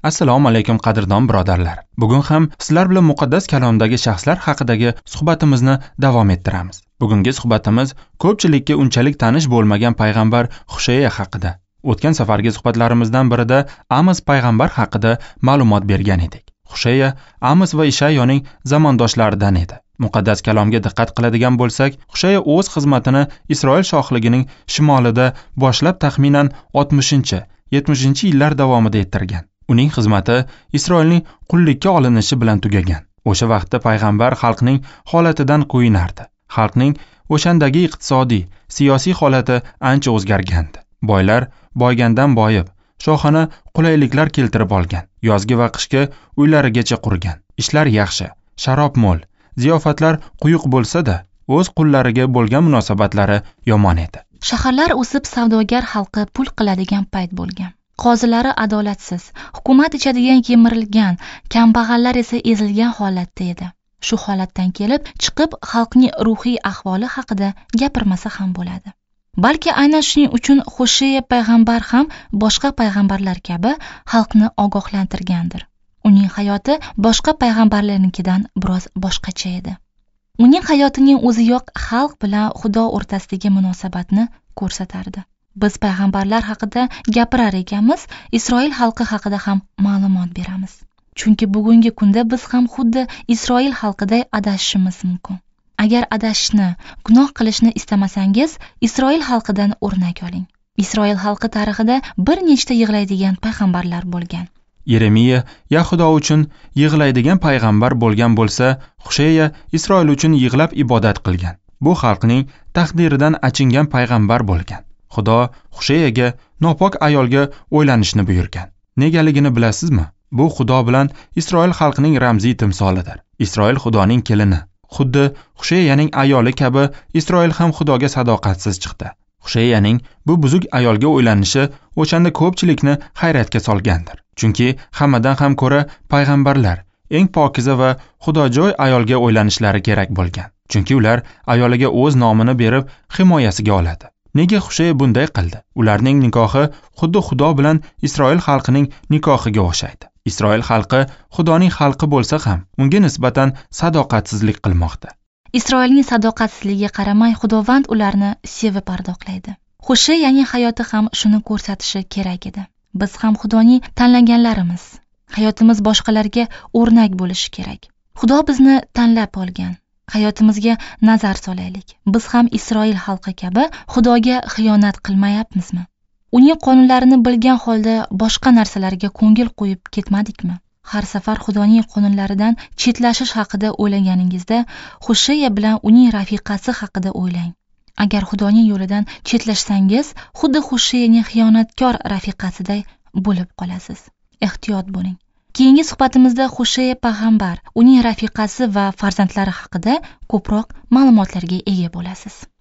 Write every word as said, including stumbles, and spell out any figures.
Assalomu alaykum qadrdon birodarlar. Bugun ham sizlar bilan muqaddas kalomdagi shaxslar haqidagi suhbatimizni davom ettiramiz. Bugungi suhbatimiz ko'pchilikka unchalik tanish bo'lmagan payg'ambar Husheya haqida. O'tgan safargi suhbatlarimizdan birida Amos payg'ambar haqida ma'lumot bergan edik. Husheya Amos va Ishayoning zamondoshlaridan edi. Muqaddas kalomga diqqat qiladigan bo'lsak, Husheya o'z xizmatini Isroil shohligining shimolida boshlab taxminan oltmishinchi yetmishinchi yillar davomida ettirgan. Uning xizmati Isroilning qullikka olinishi bilan tugagan. O'sha vaqtda payg'ambar xalqning holatidan quyinardi. Xalqning o'shandagi iqtisodiy, siyosiy holati ancha o'zgargandi. Boylar boygandan boyib, shohona qulayliklar keltirib olgan. Yozgi va qishki uylarigacha qurgan. Ishlar yaxshi, sharob mo'l, ziyofatlar quyuq bo'lsa-da, o'z qullariga bo'lgan munosabatlari yomon edi. Shaharlar o'sib savdogar xalqi pul qiladigan payt bo'lgan. Qozilari adolatsiz, hukumat ichadigan kemirilgan, kambag'allar esa ezilgan holatda edi. Shu holatdan kelib chiqib xalqning ruhiy ahvoli haqida gapirmasa ham bo'ladi. Balki aynan shuning uchun Husheya payg'ambar ham boshqa payg'ambarlar kabi xalqni ogohlantirgandir. Uning hayoti boshqa payg'ambarlarnikidan biroz boshqacha edi. Uning hayotining o'ziyoq xalq bilan Xudo o'rtasidagi munosabatni ko'rsatardi. Biz payg'ambarlar haqida gapirar ekanmiz, Isroil xalqi haqida ham ma'lumot beramiz. Chunki bugungi kunda biz ham xuddi Isroil xalqiday adashishimiz mumkin. Agar adashishni, gunoh qilishni istamasangiz, Isroil xalqidan o'rnak oling. Isroil xalqi tarixida bir nechta yig'laydigan payg'ambarlar bo'lgan. Yeremiya Yahudo uchun yig'laydigan payg'ambar bo'lgan bo'lsa, Husheya Isroil uchun yig'lab ibodat qilgan. Bu xalqning taqdiridan achingan payg'ambar bo'lgan. Xudo Husheyaga nopok ayolga o'ylanishni buyurgan. Negaligini bilasizmi? Bu Xudo bilan Isroil xalqining ramziy timsolidir. Isroil Xudoning kelini. Xuddi Husheyaning ayoli kabi Isroil ham Xudoga sadoqatsiz chiqdi. Husheyaning bu buzuk ayolga o'ylanishi o'shanda ko'pchilikni hayratga solgandir. Chunki hammadan ham ko'ra payg'ambarlar eng pokiza va xudojo'y ayolga o'ylanishlari kerak bo'lgan. Chunki ular ayoliga o'z nomini berib himoyasiga oladi. Nega Husheya bunday qildi? Ularning nikohi xuddi Xudo bilan Isroil xalqining nikohiga o'xshaydi. Isroil xalqi Xudoning xalqi bo'lsa ham unga nisbatan sadoqatsizlik qilmoqda. Isroilning sadoqatsizligiga qaramay Xudovand ularni sevib ardoqlaydi. Husheyaning hayoti ham shuni ko'rsatishi kerak edi. Biz ham Xudoning tanlaganlarimiz. Hayotimiz boshqalarga o'rnak bo'lishi kerak. Xudo bizni tanlab olgan. Hayotimizga nazar solaylik. Biz ham Isroil xalqi kabi Xudoga xiyonat qilmayapmizmi? Uning qonunlarini bilgan holda boshqa narsalarga ko'ngil qo'yib ketmadikmi? Har safar Xudoning qonunlaridan chetlashish haqida o'ylaganingizda, Husheya bilan uning rafiqasi haqida o'ylang. Agar Xudoning yo'lidan chetlashsangiz, xuddi Husheyaning xiyonatkor rafiqasiday bo'lib qolasiz. Ehtiyot bo'ling. Keyingi suhbatimizda Husheya payg'ambar, uning rafiqasi va farzandlari haqida ko'proq ma'lumotlarga ega bo'lasiz.